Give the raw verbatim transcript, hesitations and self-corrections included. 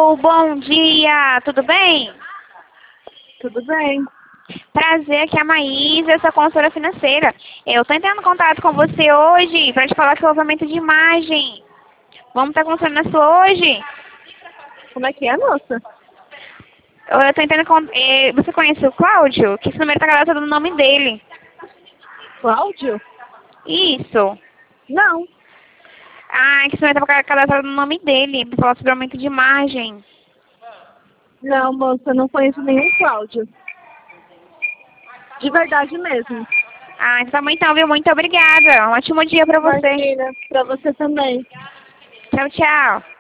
Lu, bom dia, tudo bem? Tudo bem. Prazer, aqui é a Maísa, essa consultora financeira. Eu estou entrando em contato com você hoje para te falar que houve aumento de imagem. Vamos estar conversando na sua hoje? Como é que é, moça? Eu estou entrando com... eh, Você conhece o Cláudio? Que esse número está cadastrado no nome dele. Cláudio? Isso. Não. Ah, que esse número estava cadastrado no nome dele, para falar sobre aumento de imagem. Não, moça, eu não conheço nenhum Cláudio. De verdade mesmo. Ah, então tá bom então, viu? Muito obrigada. Um ótimo dia para você. Imagina, pra você também. Tchau, tchau.